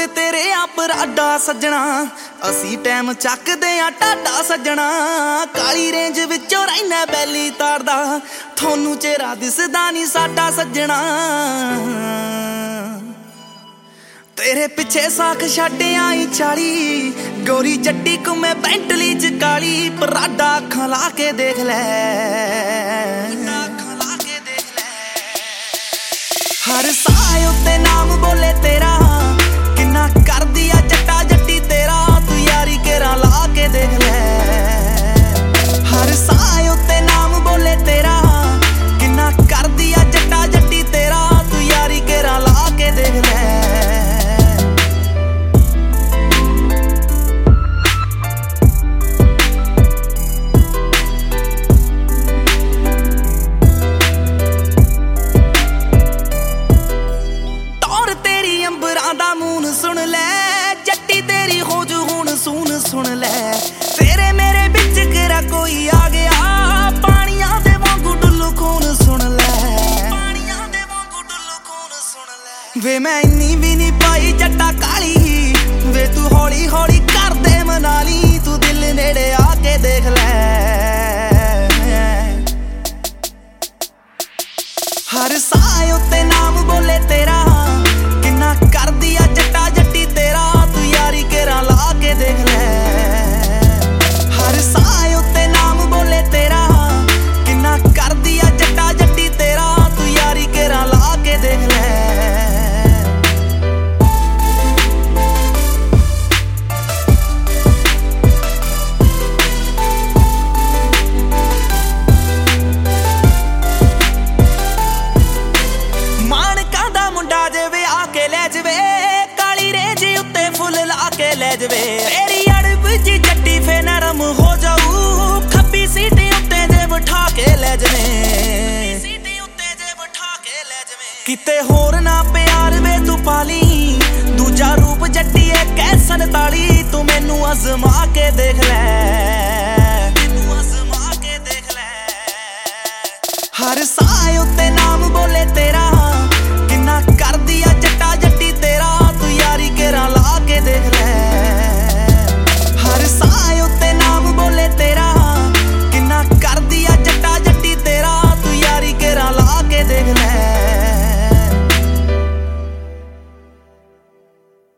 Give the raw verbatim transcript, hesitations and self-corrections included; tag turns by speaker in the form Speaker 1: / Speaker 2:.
Speaker 1: तेरे आप राडा सजना असी टाइम चकदे आ टाडा सजना काली रेंज विचों रहिना बैली तारदा थोनू चेहरा दिसदा नी साडा सजना तेरे पिछे साख छड्डे आई चाली गोरी जट्टी को मैं बेंटली च काली पराडा अखां ला के देख लै हर साए उत्ते नाम बोले तेरा किन्ना कर दिया जट्टा जट्टी तेरा तू यारी केरा ला के देख ले हर साए उत्ते नाम बोले तेरा किन्ना कर दिया जट्टा जट्टी तेरा तू यारी केरा ला के देख ले सुन ले जट्टी तेरी खोजू हुण सुन सुन ले तेरे मेरे बिच केरा कोई आ गया पानियां दे वांगू डुल्लू खून सुन ले पानियां दे वांगू डुल्लू खून सुन ले वे मैं इन्नी भी नहीं पाई जट्टा काली वे तू हौली हौली कर दे मनाली तू दिल नेड़े आके देख ले हर साए उत्ते नाम बोले तेरा किन्ना कर दिया जट्टा जट्टी तेरा तू यारी केरा ला के देख ले हर साए उत्ते नाम बोले तेरा किन्ना कर दिया जट्टा जट्टी तेरा तू यारी केरा ला के देख ले ले जवे तेरी अड़ब जी जट्टी फे नरम हो जाऊ खब्बी सीटी उत्ते जे बिठा के ले जवे सीटी उत्ते जे बिठा के ले जवे किते होर ना प्यार वे तू पाली दूजा रूप जट्टी है कैसन ताली तू मैनू अजमा के देख ले मैनू अजमा के देख ले हर